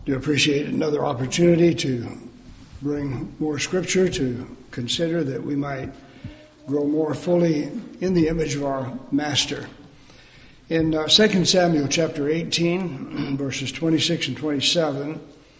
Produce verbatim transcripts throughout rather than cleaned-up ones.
do appreciate another opportunity to bring more scripture to consider, that we might grow more fully in the image of our Master. In uh, Second Samuel chapter eighteen, verses twenty-six and twenty-seven,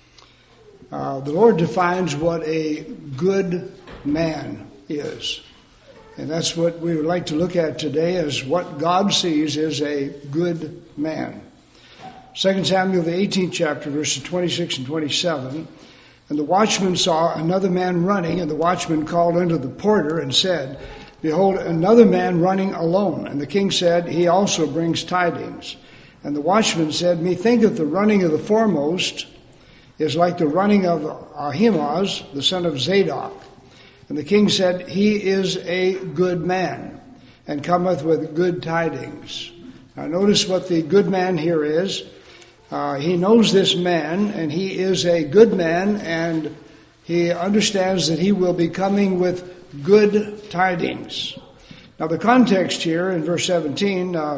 uh, the Lord defines what a good man is. And that's what we would like to look at today, as what God sees as a good man. Second Samuel, the eighteenth chapter, verses twenty-six and twenty-seven. And the watchman saw another man running, and the watchman called unto the porter and said, Behold, another man running alone. And the king said, He also brings tidings. And the watchman said, Methinketh the running of the foremost is like the running of Ahimaaz, the son of Zadok. And the king said, He is a good man, and cometh with good tidings. Now notice what the good man here is. Uh, he knows this man, and he is a good man, and he understands that he will be coming with good tidings. Now the context here in verse seventeen uh,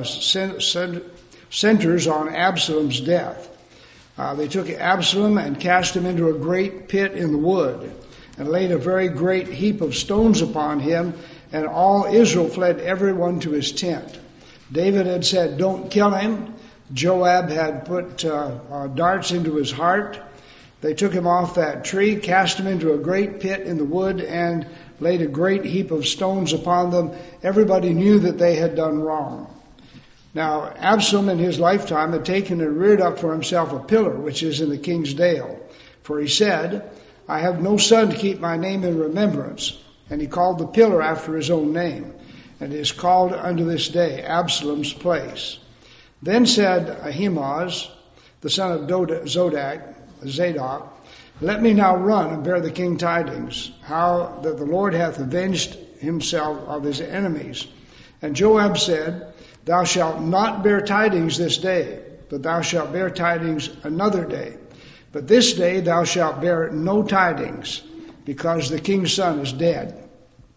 centers on Absalom's death. Uh, they took Absalom and cast him into a great pit in the wood, and laid a very great heap of stones upon him, and all Israel fled everyone to his tent. David had said, Don't kill him. Joab had put uh, uh, darts into his heart. They took him off that tree, cast him into a great pit in the wood, and laid a great heap of stones upon them. Everybody knew that they had done wrong. Now, Absalom in his lifetime had taken and reared up for himself a pillar, which is in the king's dale. For he said, I have no son to keep my name in remembrance. And he called the pillar after his own name, and it is called unto this day Absalom's place. Then said Ahimaaz, the son of Zadok, Zadok, Let me now run and bear the king tidings, how that the Lord hath avenged himself of his enemies. And Joab said, Thou shalt not bear tidings this day, but thou shalt bear tidings another day. But this day thou shalt bear no tidings, because the king's son is dead.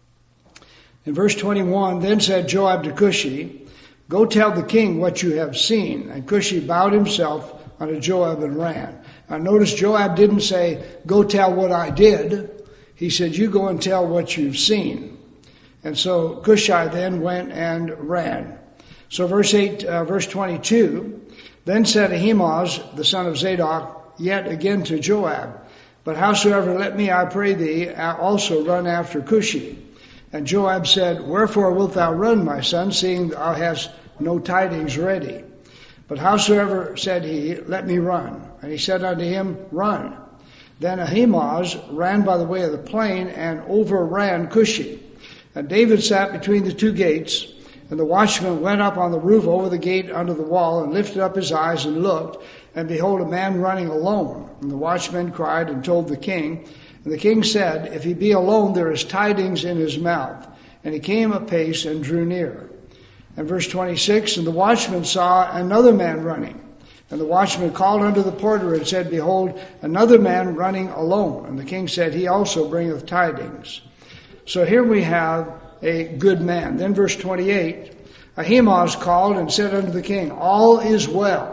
In verse twenty-one, Then said Joab to Cushi, Go tell the king what you have seen. And Cushi bowed himself unto Joab and ran. Now notice Joab didn't say, Go tell what I did. He said, You go and tell what you've seen. And so Cushi then went and ran. So verse eight, uh, verse twenty-two, Then said Ahimaaz, the son of Zadok, yet again to Joab, But howsoever let me, I pray thee, also run after Cushi. And Joab said, Wherefore wilt thou run, my son, seeing thou hast no tidings ready? But howsoever, said he, let me run. And he said unto him, Run. Then Ahimaaz ran by the way of the plain, and overran Cushi. And David sat between the two gates, and the watchman went up on the roof over the gate under the wall, and lifted up his eyes and looked, and behold, a man running alone. And the watchman cried and told the king. And the king said, If he be alone, there is tidings in his mouth. And he came apace and drew near. And verse twenty-six, And the watchman saw another man running. And the watchman called unto the porter and said, Behold, another man running alone. And the king said, He also bringeth tidings. So here we have a good man. Then verse twenty-eight, Ahimaaz called and said unto the king, All is well.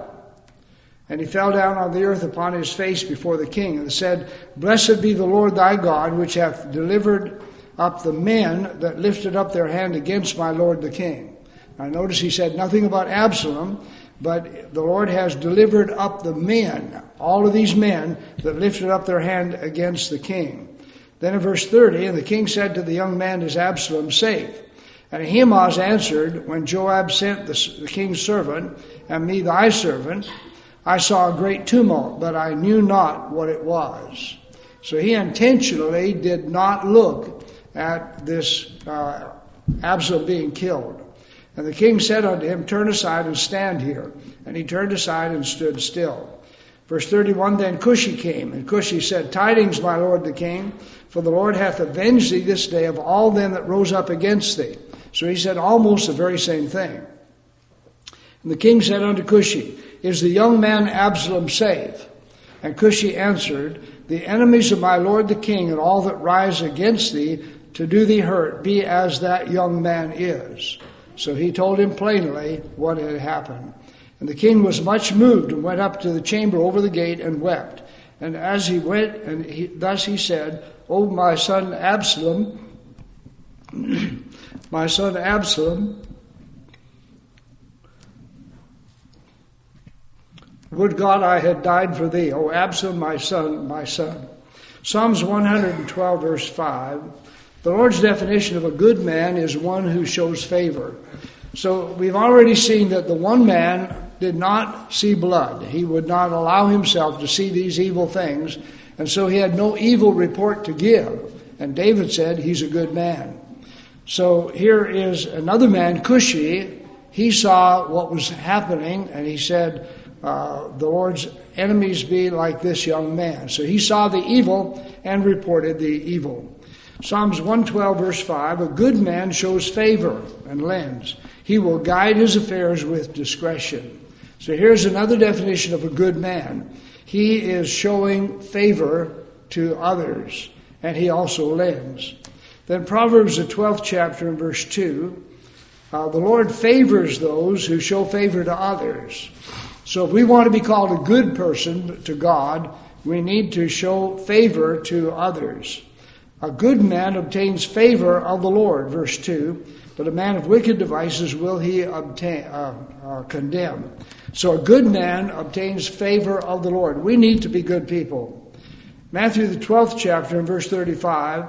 And he fell down on the earth upon his face before the king, and said, Blessed be the Lord thy God, which hath delivered up the men that lifted up their hand against my lord the king. Now notice he said nothing about Absalom, but the Lord has delivered up the men, all of these men that lifted up their hand against the king. Then in verse thirty, And the king said to the young man, Is Absalom safe? And Ahimaaz answered, When Joab sent the, the king's servant, and me thy servant, I saw a great tumult, but I knew not what it was. So he intentionally did not look at this uh, Absalom being killed. And the king said unto him, Turn aside and stand here. And he turned aside and stood still. Verse thirty-one, Then Cushi came, and Cushi said, Tidings, my lord the king, for the Lord hath avenged thee this day of all them that rose up against thee. So he said almost the very same thing. And the king said unto Cushi, Is the young man Absalom safe? And Cushi answered, The enemies of my lord the king and all that rise against thee to do thee hurt be as that young man is. So he told him plainly what had happened. And the king was much moved and went up to the chamber over the gate and wept. And as he went, and he, thus he said, O my son Absalom, my son Absalom, would God I had died for thee, O Absalom, my son, my son. Psalms one hundred twelve, verse five. The Lord's definition of a good man is one who shows favor. So we've already seen that the one man did not see blood. He would not allow himself to see these evil things, and so he had no evil report to give. And David said he's a good man. So here is another man, Cushi. He saw what was happening, and he said, uh, the Lord's enemies be like this young man. So he saw the evil and reported the evil. Psalms one twelve, verse five, a good man shows favor and lends. He will guide his affairs with discretion. So here's another definition of a good man. He is showing favor to others, and he also lends. Then Proverbs, the twelfth chapter, and verse two, uh, the Lord favors those who show favor to others. So if we want to be called a good person to God, we need to show favor to others. A good man obtains favor of the Lord, verse two, but a man of wicked devices will he obtain, uh, uh, condemn. So a good man obtains favor of the Lord. We need to be good people. Matthew, the twelfth chapter, and verse thirty-five.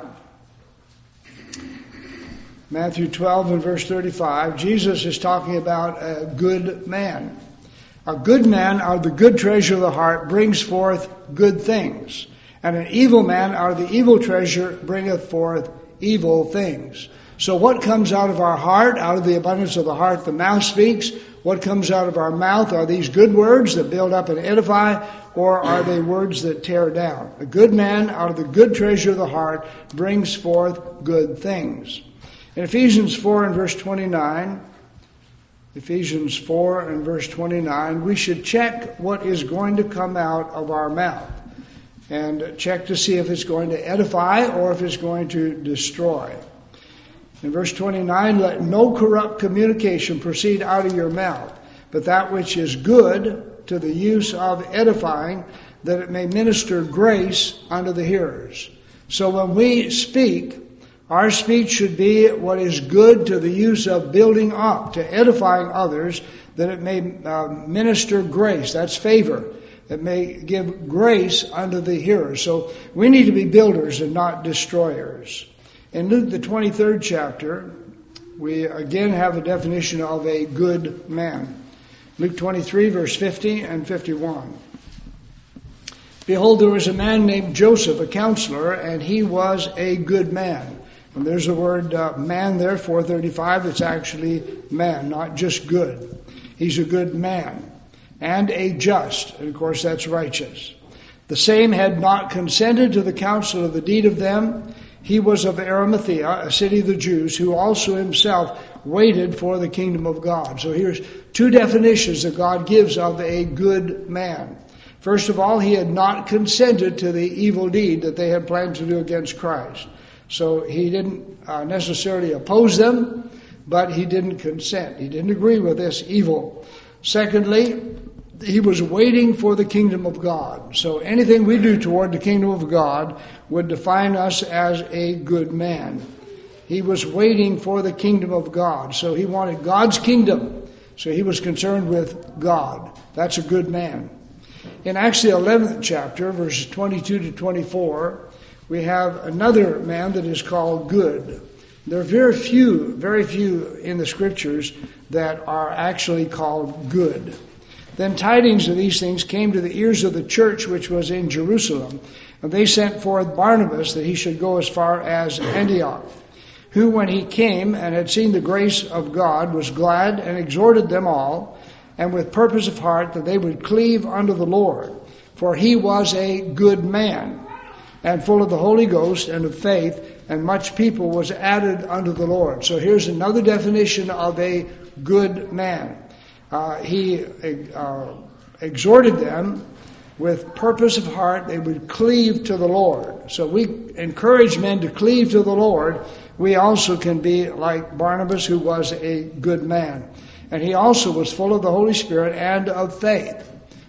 Matthew twelve and verse thirty-five, Jesus is talking about a good man. A good man out of the good treasure of the heart brings forth good things. And an evil man out of the evil treasure bringeth forth evil things. So what comes out of our heart? Out of the abundance of the heart the mouth speaks. What comes out of our mouth? Are these good words that build up and edify, or are they words that tear down? A good man out of the good treasure of the heart brings forth good things. In Ephesians four and verse twenty-nine, Ephesians four and verse twenty-nine, we should check what is going to come out of our mouth and check to see if it's going to edify or if it's going to destroy. In verse twenty-nine, let no corrupt communication proceed out of your mouth, but that which is good to the use of edifying, that it may minister grace unto the hearers. So when we speak, our speech should be what is good to the use of building up, to edifying others, that it may uh, minister grace. That's favor. It may give grace unto the hearers. So we need to be builders and not destroyers. In Luke, the twenty-third chapter, we again have a definition of a good man. Luke twenty-three, verse fifty and fifty-one. Behold, there was a man named Joseph, a counselor, and he was a good man. And there's the word uh, man there, four thirty-five. It's actually man, not just good. He's a good man. And a just. And of course, that's righteous. The same had not consented to the counsel of the deed of them. He was of Arimathea, a city of the Jews, who also himself waited for the kingdom of God. So here's two definitions that God gives of a good man. First of all, he had not consented to the evil deed that they had planned to do against Christ. So he didn't uh, necessarily oppose them, but he didn't consent. He didn't agree with this evil. Secondly, he was waiting for the kingdom of God. So anything we do toward the kingdom of God would define us as a good man. He was waiting for the kingdom of God. So he wanted God's kingdom. So he was concerned with God. That's a good man. In Acts the eleventh chapter, verses twenty-two to twenty-four, we have another man that is called good. There are very few, very few in the scriptures that are actually called good. Then tidings of these things came to the ears of the church which was in Jerusalem, and they sent forth Barnabas that he should go as far as Antioch, who when he came and had seen the grace of God was glad and exhorted them all, and with purpose of heart that they would cleave unto the Lord. For he was a good man, and full of the Holy Ghost and of faith, and much people was added unto the Lord. So here's another definition of a good man. Uh, he uh, exhorted them with purpose of heart, they would cleave to the Lord. So we encourage men to cleave to the Lord. We also can be like Barnabas, who was a good man. And he also was full of the Holy Spirit and of faith.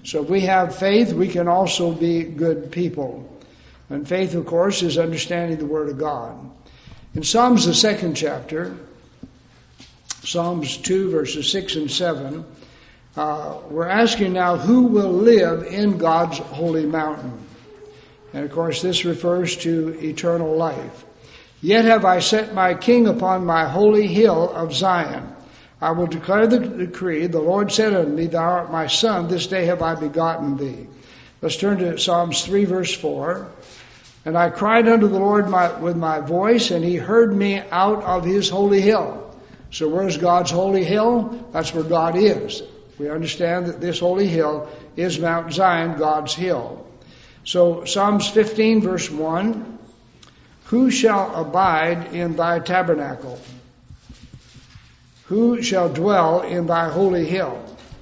So if we have faith, we can also be good people. And faith, of course, is understanding the Word of God. In Psalms, the second chapter, Psalms two, verses six and seven, uh, we're asking now, who will live in God's holy mountain? And of course, this refers to eternal life. Yet have I set my king upon my holy hill of Zion. I will declare the decree. The Lord said unto me, Thou art my son, this day have I begotten thee. Let's turn to Psalms three, verse four. And I cried unto the Lord my, with my voice, and he heard me out of his holy hill. So where's God's holy hill? That's where God is. We understand that this holy hill is Mount Zion, God's hill. So Psalms fifteen, verse one. Who shall abide in thy tabernacle? Who shall dwell in thy holy hill?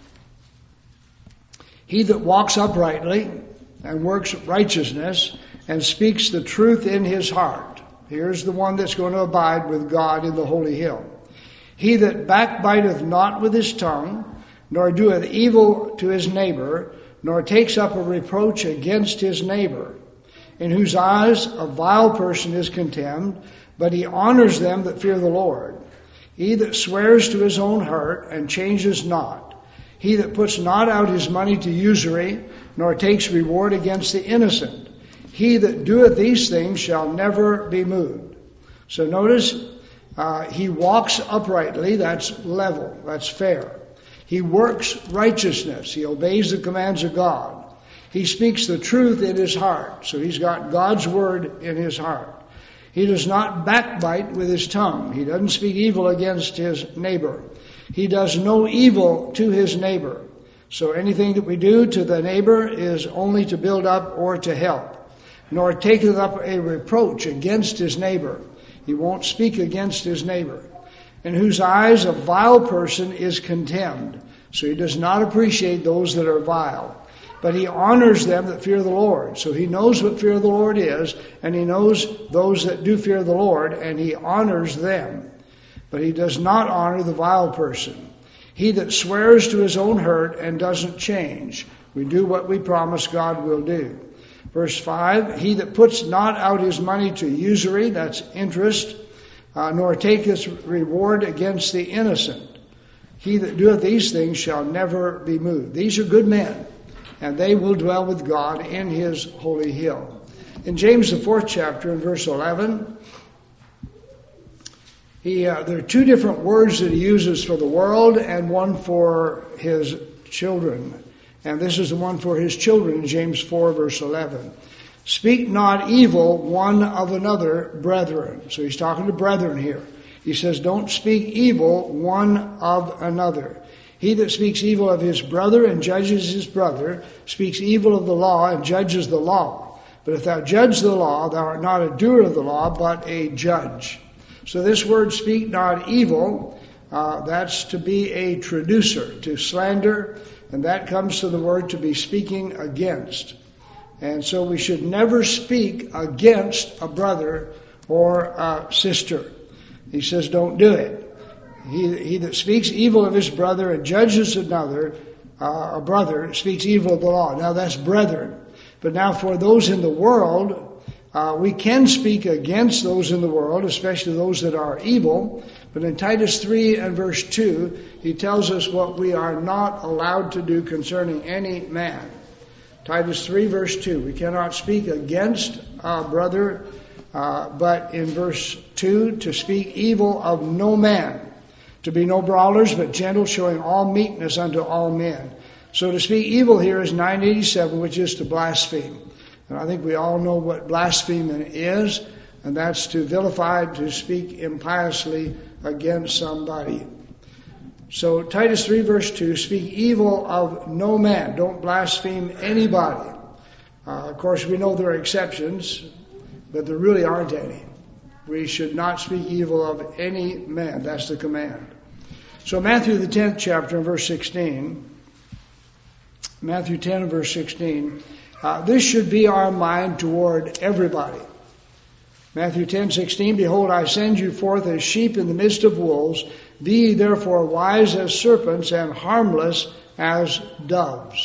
He that walks uprightly and works righteousness and speaks the truth in his heart. Here's the one that's going to abide with God in the holy hill. He that backbiteth not with his tongue, nor doeth evil to his neighbor, nor takes up a reproach against his neighbor, in whose eyes a vile person is contemned, but he honors them that fear the Lord. He that swears to his own hurt and changes not. He that puts not out his money to usury, nor takes reward against the innocent. He that doeth these things shall never be moved. So notice, uh, he walks uprightly, that's level, that's fair. He works righteousness, he obeys the commands of God. He speaks the truth in his heart, so he's got God's word in his heart. He does not backbite with his tongue. He doesn't speak evil against his neighbor. He does no evil to his neighbor. So anything that we do to the neighbor is only to build up or to help. Nor taketh up a reproach against his neighbor. He won't speak against his neighbor. In whose eyes a vile person is contemned. So he does not appreciate those that are vile. But he honors them that fear the Lord. So he knows what fear of the Lord is, and he knows those that do fear the Lord, and he honors them. But he does not honor the vile person. He that swears to his own hurt and doesn't change. We do what we promise God will do. Verse five, he that puts not out his money to usury, that's interest, uh, nor taketh reward against the innocent. He that doeth these things shall never be moved. These are good men, and they will dwell with God in his holy hill. In James, the fourth chapter, in verse eleven, he, uh, there are two different words that he uses for the world and one for his children. And this is the one for his children in James four, verse eleven. Speak not evil one of another, brethren. So he's talking to brethren here. He says, don't speak evil one of another. He that speaks evil of his brother and judges his brother speaks evil of the law and judges the law. But if thou judge the law, thou art not a doer of the law, but a judge. So this word, speak not evil, uh, that's to be a traducer, to slander, and that comes to the word to be speaking against. And so we should never speak against a brother or a sister. He says, don't do it. He, he that speaks evil of his brother and judges another, uh, a brother, speaks evil of the law. Now that's brethren. But now for those in the world, uh, we can speak against those in the world, especially those that are evil. But in Titus three and verse two, he tells us what we are not allowed to do concerning any man. Titus three verse two, we cannot speak against a brother, uh, but in verse two, to speak evil of no man. To be no brawlers, but gentle, showing all meekness unto all men. So to speak evil here is nine eighty-seven, which is to blaspheme. And I think we all know what blaspheming is, and that's to vilify, to speak impiously against somebody. So Titus three verse two, speak evil of no man. Don't blaspheme anybody. Uh, of course, we know there are exceptions, but there really aren't any. We should not speak evil of any man. That's the command. So Matthew the tenth chapter and verse sixteen, Matthew ten and verse sixteen, uh, this should be our mind toward everybody. Matthew ten sixteen, behold, I send you forth as sheep in the midst of wolves. Be ye therefore wise as serpents and harmless as doves.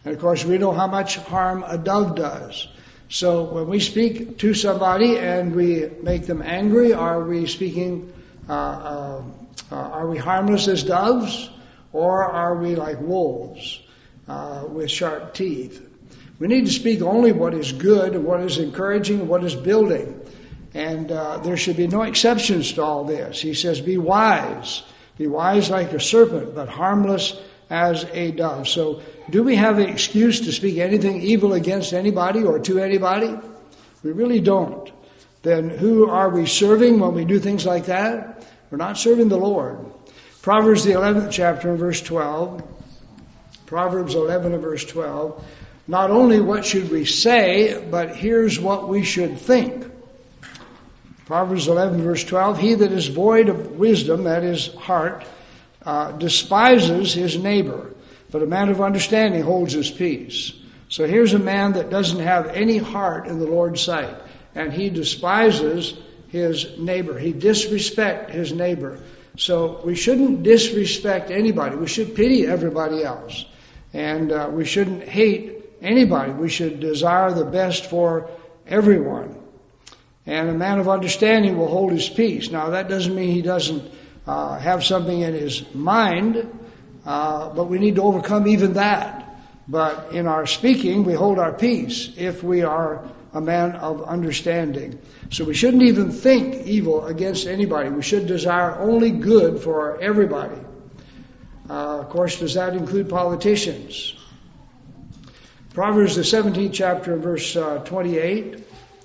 And of course, we know how much harm a dove does. So when we speak to somebody and we make them angry, are we speaking, uh, uh, uh, are we harmless as doves? Or are we like wolves uh, with sharp teeth? We need to speak only what is good, and what is encouraging, and what is building. And uh, there should be no exceptions to all this. He says, be wise. Be wise like a serpent, but harmless as a dove. So do we have an excuse to speak anything evil against anybody or to anybody? We really don't. Then who are we serving when we do things like that? We're not serving the Lord. Proverbs the eleventh chapter and verse twelve. Proverbs eleven and verse twelve. Not only what should we say, but here's what we should think. Proverbs eleven verse twelve. He that is void of wisdom, that is heart, uh, despises his neighbor, but a man of understanding holds his peace. So here's a man that doesn't have any heart in the Lord's sight, and he despises his neighbor. He disrespects his neighbor. So we shouldn't disrespect anybody. We should pity everybody else. And uh, we shouldn't hate anybody. We should desire the best for everyone. And a man of understanding will hold his peace. Now, that doesn't mean he doesn't uh, have something in his mind, uh, but we need to overcome even that. But in our speaking, we hold our peace if we are a man of understanding. So we shouldn't even think evil against anybody. We should desire only good for everybody. Uh, of course, does that include politicians? Proverbs, the seventeenth chapter, verse uh, twenty-eight.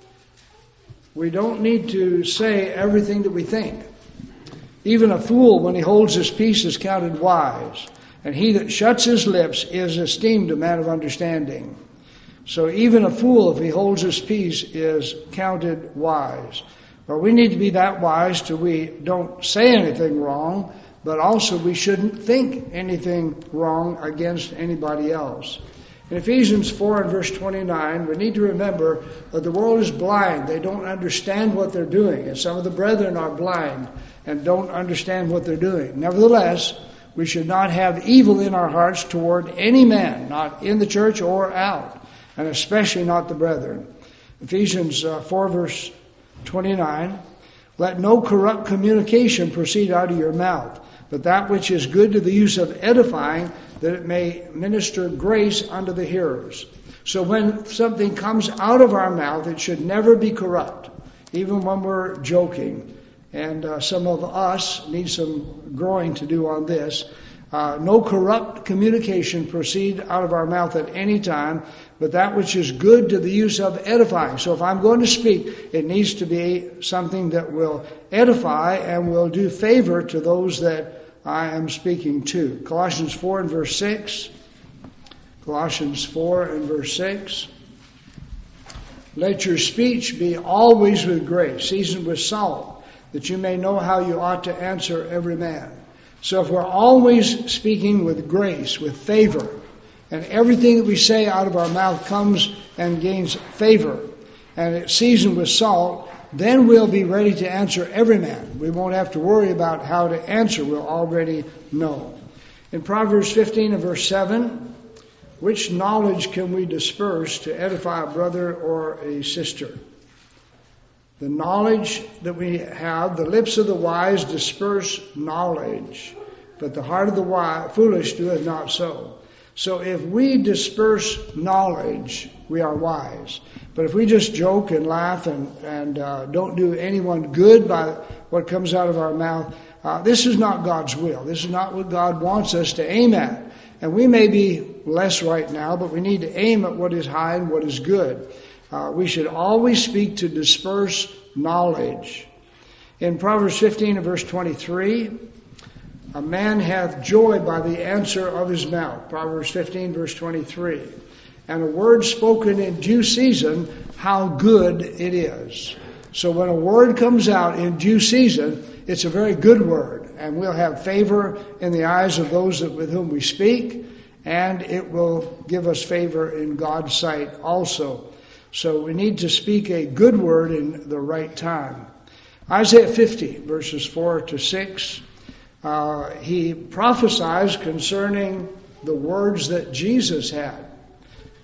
We don't need to say everything that we think. Even a fool, when he holds his peace, is counted wise. And he that shuts his lips is esteemed a man of understanding. So even a fool, if he holds his peace, is counted wise. But we need to be that wise till we don't say anything wrong, but also we shouldn't think anything wrong against anybody else. In Ephesians four and verse twenty-nine, we need to remember that the world is blind. They don't understand what they're doing. And some of the brethren are blind and don't understand what they're doing. Nevertheless, we should not have evil in our hearts toward any man, not in the church or out, and especially not the brethren. Ephesians uh, four verse twenty-nine, let no corrupt communication proceed out of your mouth, but that which is good to the use of edifying, that it may minister grace unto the hearers. So when something comes out of our mouth, it should never be corrupt, even when we're joking. And uh, some of us need some growing to do on this. Uh, no corrupt communication proceed out of our mouth at any time, but that which is good to the use of edifying. So if I'm going to speak, it needs to be something that will edify and will do favor to those that I am speaking to. Colossians four and verse six. Colossians four and verse six. Let your speech be always with grace, seasoned with salt, that you may know how you ought to answer every man. So if we're always speaking with grace, with favor, and everything that we say out of our mouth comes and gains favor, and it's seasoned with salt, then we'll be ready to answer every man. We won't have to worry about how to answer. We'll already know. In Proverbs fifteen and verse seven, which knowledge can we disperse to edify a brother or a sister? The knowledge that we have, the lips of the wise disperse knowledge, but the heart of the wise, foolish doeth not so. So if we disperse knowledge, we are wise. But if we just joke and laugh and, and uh, don't do anyone good by what comes out of our mouth, uh, this is not God's will. This is not what God wants us to aim at. And we may be less right now, but we need to aim at what is high and what is good. Uh, we should always speak to disperse knowledge. In Proverbs fifteen and verse twenty-three, a man hath joy by the answer of his mouth. Proverbs fifteen verse twenty-three. And a word spoken in due season, how good it is. So when a word comes out in due season, it's a very good word. And we'll have favor in the eyes of those that, with whom we speak. And it will give us favor in God's sight also. So we need to speak a good word in the right time. Isaiah fifty, verses four to six, uh, he prophesies concerning the words that Jesus had.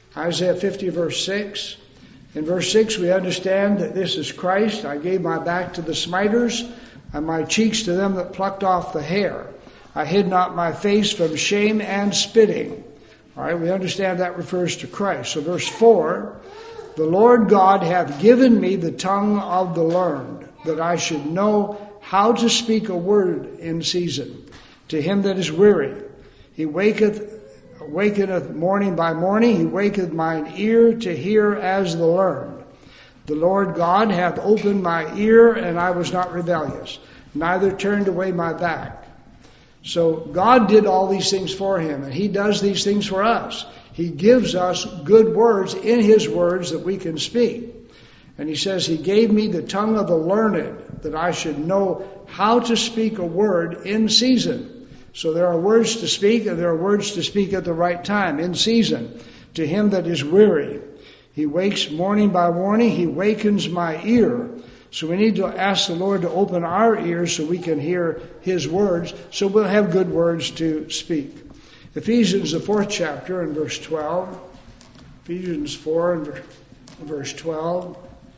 Isaiah fifty, verse six. In verse six, we understand that this is Christ. I gave my back to the smiters, and my cheeks to them that plucked off the hair. I hid not my face from shame and spitting. All right, we understand that refers to Christ. So verse four, the Lord God hath given me the tongue of the learned, that I should know how to speak a word in season. To him that is weary, he waketh, wakeneth morning by morning, he waketh mine ear to hear as the learned. The Lord God hath opened my ear, and I was not rebellious, neither turned away my back. So God did all these things for him, and he does these things for us. He gives us good words in his words that we can speak. And he says, he gave me the tongue of the learned, that I should know how to speak a word in season. So there are words to speak, and there are words to speak at the right time, in season. To him that is weary, he wakes morning by morning, he wakens my ear. So we need to ask the Lord to open our ears so we can hear his words, so we'll have good words to speak. Ephesians, the fourth chapter, and verse twelve. Ephesians four and verse twelve.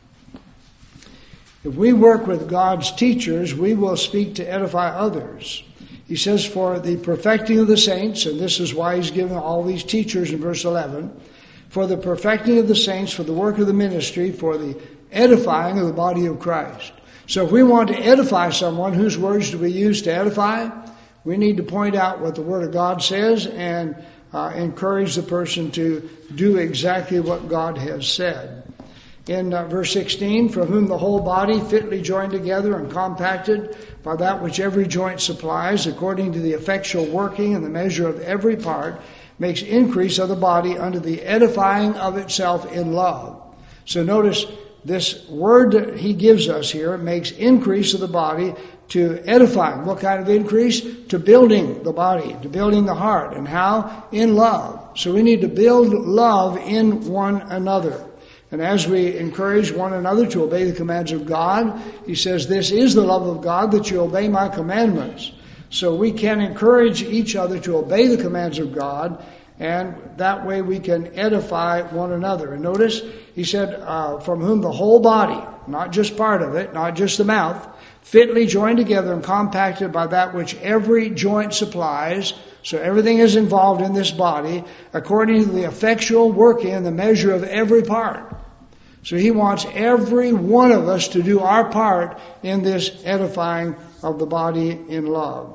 If we work with God's teachers, we will speak to edify others. He says, for the perfecting of the saints, and this is why he's given all these teachers in verse eleven, for the perfecting of the saints, for the work of the ministry, for the edifying of the body of Christ. So if we want to edify someone, whose words do we use to edify? We need to point out what the Word of God says and uh, encourage the person to do exactly what God has said. In uh, verse sixteen, from whom the whole body fitly joined together and compacted by that which every joint supplies, according to the effectual working and the measure of every part, makes increase of the body unto the edifying of itself in love. So notice this word that he gives us here makes increase of the body to edifying. What kind of increase? To building the body, to building the heart. And how? In love. So we need to build love in one another. And as we encourage one another to obey the commands of God, he says, this is the love of God, that you obey my commandments. So we can encourage each other to obey the commands of God, and that way we can edify one another. And notice, he said, uh, from whom the whole body, not just part of it, not just the mouth, fitly joined together and compacted by that which every joint supplies. So everything is involved in this body, according to the effectual working and the measure of every part. So he wants every one of us to do our part in this edifying of the body in love.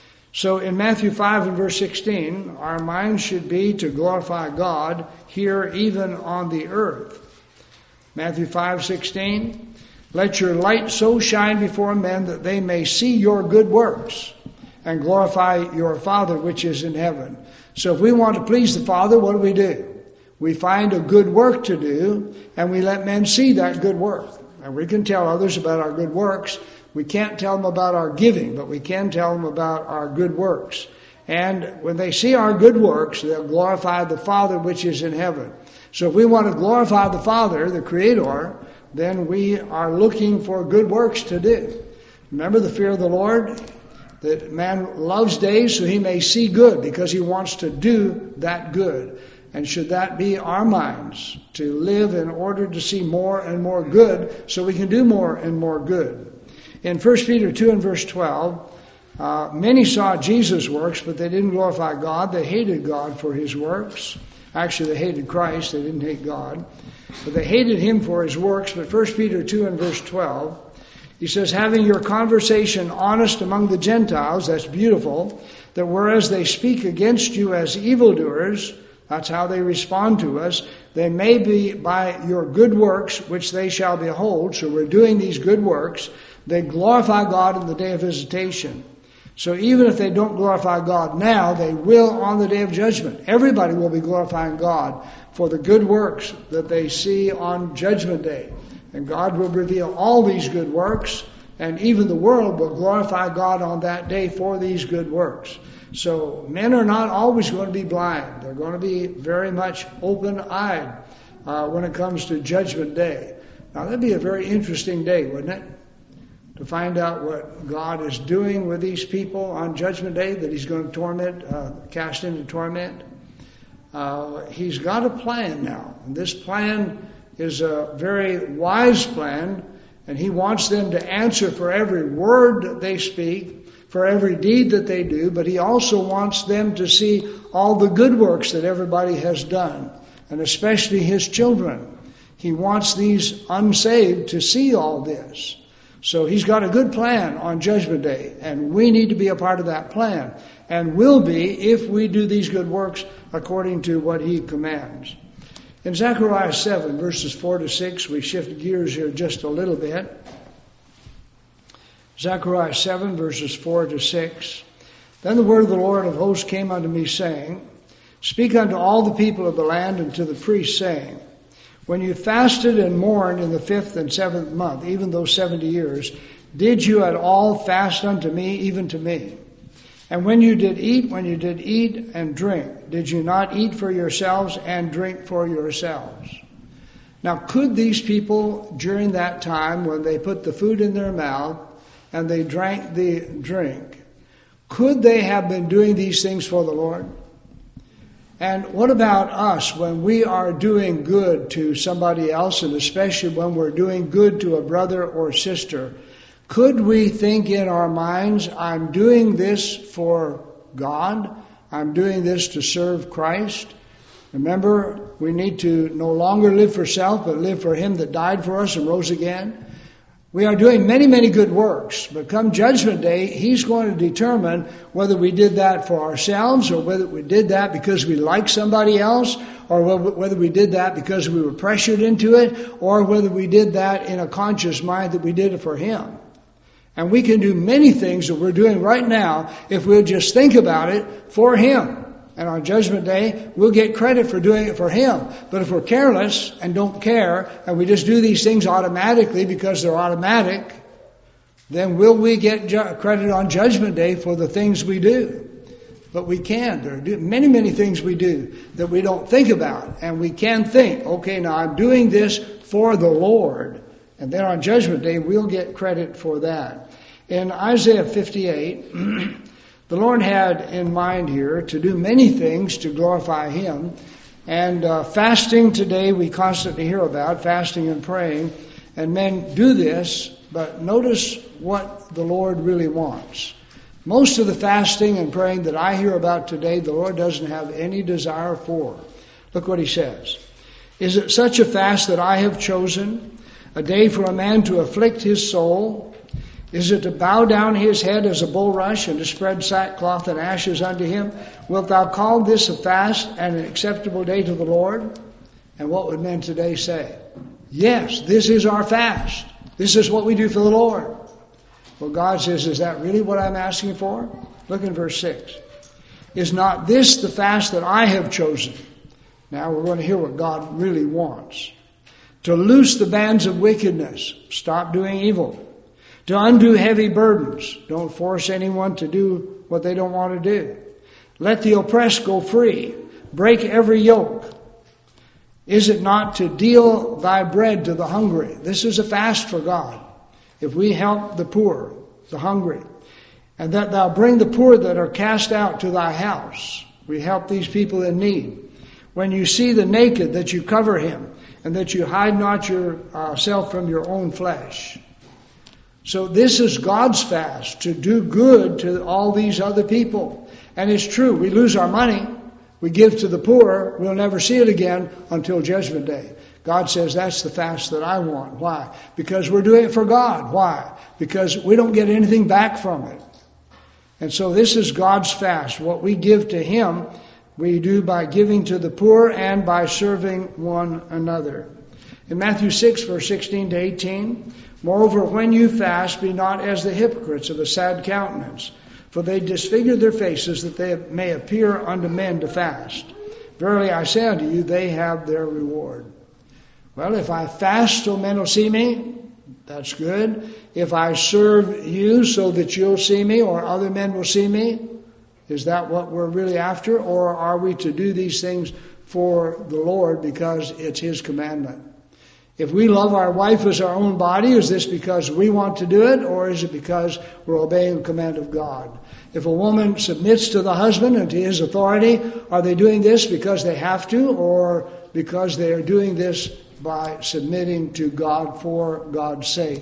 So in Matthew five and verse sixteen, our minds should be to glorify God here even on the earth. Matthew five sixteen, let your light so shine before men that they may see your good works and glorify your Father which is in heaven. So if we want to please the Father, what do we do? We find a good work to do, and we let men see that good work. And we can tell others about our good works. We can't tell them about our giving, but we can tell them about our good works. And when they see our good works, they'll glorify the Father which is in heaven. So if we want to glorify the Father, the Creator, then we are looking for good works to do. Remember the fear of the Lord? That man loves days so he may see good, because he wants to do that good. And should that be our minds, to live in order to see more and more good, so we can do more and more good. In First Peter two and verse twelve, uh, many saw Jesus' works, but they didn't glorify God. They hated God for his works. Actually, they hated Christ. They didn't hate God. But they hated him for his works. But First Peter two and verse twelve, he says, having your conversation honest among the Gentiles, that's beautiful, that whereas they speak against you as evildoers, that's how they respond to us, they may be by your good works, which they shall behold. So we're doing these good works. They glorify God in the day of visitation. So even if they don't glorify God now, they will on the day of judgment. Everybody will be glorifying God for the good works that they see on Judgment Day. And God will reveal all these good works, and even the world will glorify God on that day for these good works. So men are not always going to be blind. They're going to be very much open-eyed uh, when it comes to Judgment Day. Now that'd be a very interesting day, wouldn't it? To find out what God is doing with these people on Judgment Day, that he's going to torment, uh, cast into torment. uh, he's got a plan now. And this plan is a very wise plan, and he wants them to answer for every word that they speak, for every deed that they do, but he also wants them to see all the good works that everybody has done, and especially his children. He wants these unsaved to see all this. So he's got a good plan on Judgment Day, and we need to be a part of that plan, and will be if we do these good works according to what he commands. In Zechariah seven, verses four to six, we shift gears here just a little bit. Zechariah seven, verses four to six. Then the word of the Lord of hosts came unto me, saying, Speak unto all the people of the land and to the priests, saying, When you fasted and mourned in the fifth and seventh month, even those seventy years, did you at all fast unto me, even to me? And when you did eat, when you did eat and drink, did you not eat for yourselves and drink for yourselves? Now, could these people, during that time when they put the food in their mouth and they drank the drink, could they have been doing these things for the Lord? And what about us when we are doing good to somebody else, and especially when we're doing good to a brother or sister? Could we think in our minds, I'm doing this for God, I'm doing this to serve Christ? Remember, we need to no longer live for self, but live for him that died for us and rose again. We are doing many, many good works, but come Judgment Day, he's going to determine whether we did that for ourselves, or whether we did that because we like somebody else, or whether we did that because we were pressured into it, or whether we did that in a conscious mind that we did it for him. And we can do many things that we're doing right now if we'll just think about it for him. And on Judgment Day, we'll get credit for doing it for him. But if we're careless and don't care, and we just do these things automatically because they're automatic, then will we get ju- credit on Judgment Day for the things we do? But we can. There are many, many things we do that we don't think about. And we can think, okay, now I'm doing this for the Lord. And then on Judgment Day, we'll get credit for that. In Isaiah fifty-eight, the Lord had in mind here to do many things to glorify him. And uh, fasting today, we constantly hear about, fasting and praying. And men do this, but notice what the Lord really wants. Most of the fasting and praying that I hear about today, the Lord doesn't have any desire for. Look what he says. Is it such a fast that I have chosen? A day for a man to afflict his soul? Is it to bow down his head as a bulrush, and to spread sackcloth and ashes unto him? Wilt thou call this a fast and an acceptable day to the Lord? And what would men today say? Yes, this is our fast. This is what we do for the Lord. Well, God says, is that really what I'm asking for? Look in verse six. Is not this the fast that I have chosen? Now we're going to hear what God really wants. To loose the bands of wickedness. Stop doing evil. To undo heavy burdens. Don't force anyone to do what they don't want to do. Let the oppressed go free. Break every yoke. Is it not to deal thy bread to the hungry? This is a fast for God. If we help the poor, the hungry, and that thou bring the poor that are cast out to thy house. We help these people in need. When you see the naked, that you cover him, and that you hide not yourself from your own flesh. So this is God's fast, to do good to all these other people. And it's true, we lose our money, we give to the poor, we'll never see it again until Judgment Day. God says that's the fast that I want. Why? Because we're doing it for God. Why? Because we don't get anything back from it. And so this is God's fast. What we give to him, we do by giving to the poor and by serving one another. In Matthew six, verse sixteen to eighteen, moreover, when you fast, be not as the hypocrites of a sad countenance, for they disfigure their faces, that they may appear unto men to fast. Verily I say unto you, they have their reward. Well, if I fast so men will see me, that's good. If I serve you so that you'll see me or other men will see me, is that what we're really after? Or are we to do these things for the Lord because it's his commandment? If we love our wife as our own body, is this because we want to do it, or is it because we're obeying the command of God? If a woman submits to the husband and to his authority, are they doing this because they have to, or because they are doing this by submitting to God for God's sake?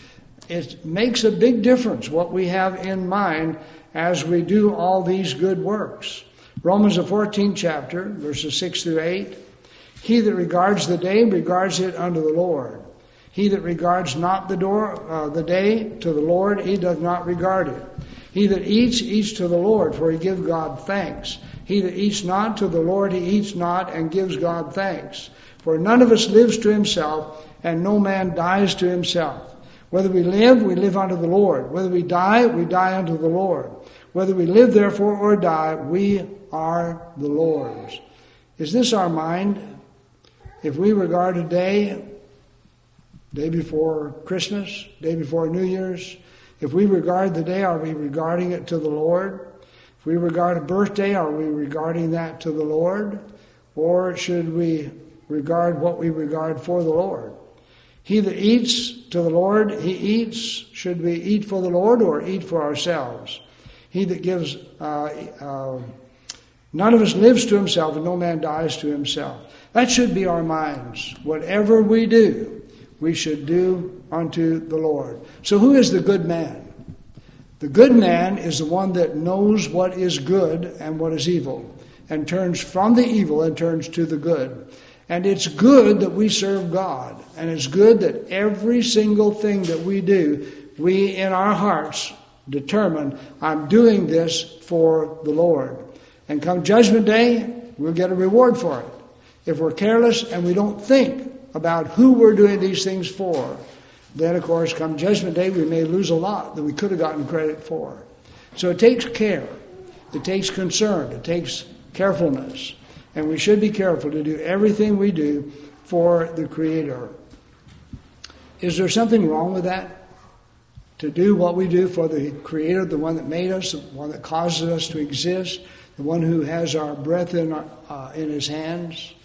It makes a big difference what we have in mind as we do all these good works. Romans, the fourteenth chapter, verses six through eight. He that regards the day regards it unto the Lord. He that regards not the door, uh, the day to the Lord, he doth not regard it. He that eats, eats to the Lord, for he give God thanks. He that eats not to the Lord, he eats not, and gives God thanks. For none of us lives to himself, and no man dies to himself. Whether we live, we live unto the Lord. Whether we die, we die unto the Lord. Whether we live, therefore, or die, we are the Lord's. Is this our mind? If we regard a day, day before Christmas, day before New Year's, if we regard the day, are we regarding it to the Lord? If we regard a birthday, are we regarding that to the Lord? Or should we regard what we regard for the Lord? He that eats to the Lord, he eats. Should we eat for the Lord or eat for ourselves? He that gives, uh, uh, none of us lives to himself, and no man dies to himself. That should be our minds. Whatever we do, we should do unto the Lord. So who is the good man? The good man is the one that knows what is good and what is evil, and turns from the evil and turns to the good. And it's good that we serve God. And it's good that every single thing that we do, we in our hearts determine, I'm doing this for the Lord. And come Judgment Day, we'll get a reward for it. If we're careless and we don't think about who we're doing these things for, then, of course, come Judgment Day, we may lose a lot that we could have gotten credit for. So it takes care. It takes concern. It takes carefulness. And we should be careful to do everything we do for the Creator. Is there something wrong with that? To do what we do for the Creator, the one that made us, the one that causes us to exist, the one who has our breath in, our, uh, in His hands?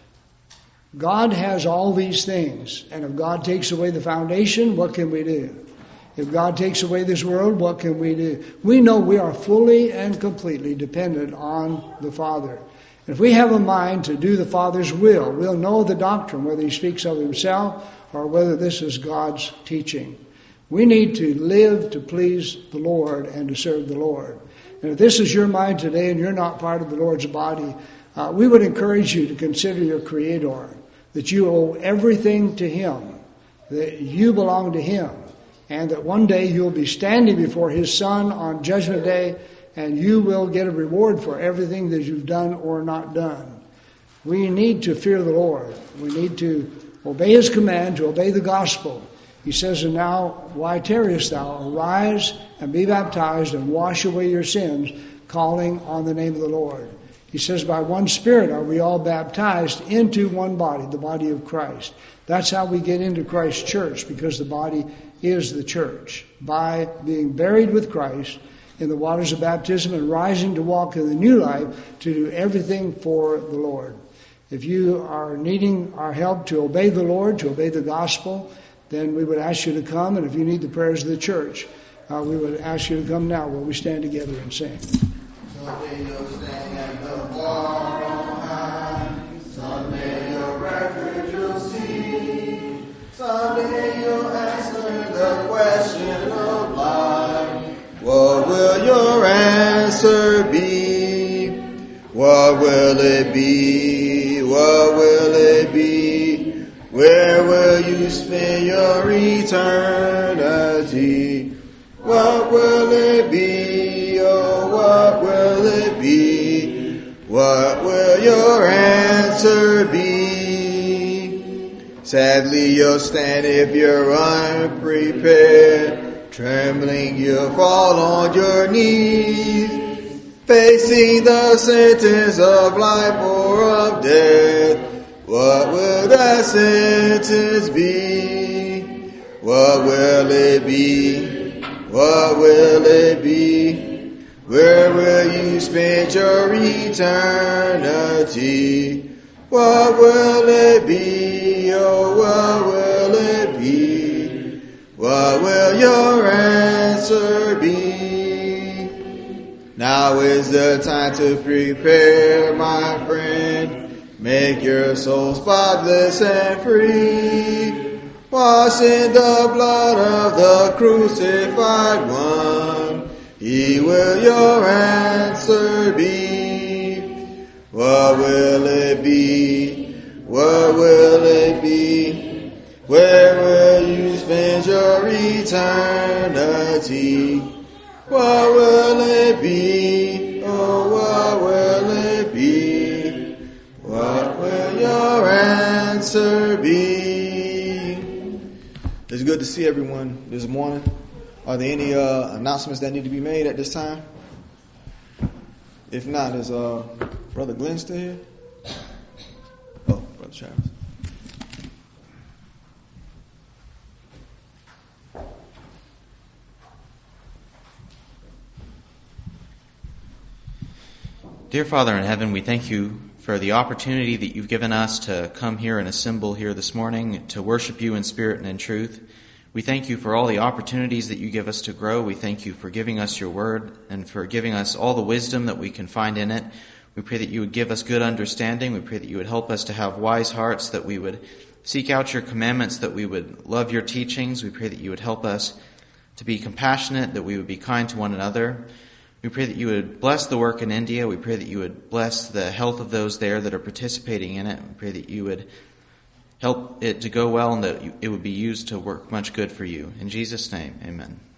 God has all these things, and if God takes away the foundation, what can we do? If God takes away this world, what can we do? We know we are fully and completely dependent on the Father. If we have a mind to do the Father's will, we'll know the doctrine, whether He speaks of Himself or whether this is God's teaching. We need to live to please the Lord and to serve the Lord. And if this is your mind today and you're not part of the Lord's body, uh, we would encourage you to consider your Creator, that you owe everything to Him, that you belong to Him, and that one day you'll be standing before His Son on Judgment Day, and you will get a reward for everything that you've done or not done. We need to fear the Lord. We need to obey His command, to obey the gospel. He says, and now, why tarriest thou? Arise and be baptized and wash away your sins, calling on the name of the Lord. He says, by one Spirit are we all baptized into one body, the body of Christ. That's how we get into Christ's church, because the body is the church. By being buried with Christ in the waters of baptism and rising to walk in the new life, to do everything for the Lord. If you are needing our help to obey the Lord, to obey the gospel, then we would ask you to come. And if you need the prayers of the church, uh, we would ask you to come now while we stand together and sing. Someday you'll stand at the bar on high. Someday your record you'll see. Someday you'll answer the question of life. What will your answer be? What will it be? What will it be? Where will you spend your eternity? What will it be? Oh, what will it be? What will your answer be? Sadly, you'll stand if you're unprepared. Trembling, you'll fall on your knees, facing the sentence of life or of death. What will that sentence be? What will it be? What will it be? Where will you spend your eternity? What will it be? Oh, what will what will your answer be? Now is the time to prepare, my friend. Make your soul spotless and free. Wash in the blood of the crucified one. He will your answer be. What will it be? What will it be? Where will you spend your eternity? What will it be? Oh, what will it be? What will your answer be? It's good to see everyone this morning. Are there any uh, announcements that need to be made at this time? If not, is uh, Brother Glenn still here? Oh, Brother Travis. Dear Father in heaven, we thank you for the opportunity that you've given us to come here and assemble here this morning to worship you in spirit and in truth. We thank you for all the opportunities that you give us to grow. We thank you for giving us your word and for giving us all the wisdom that we can find in it. We pray that you would give us good understanding. We pray that you would help us to have wise hearts, that we would seek out your commandments, that we would love your teachings. We pray that you would help us to be compassionate, that we would be kind to one another. We pray that you would bless the work in India. We pray that you would bless the health of those there that are participating in it. We pray that you would help it to go well and that it would be used to work much good for you. In Jesus' name, amen.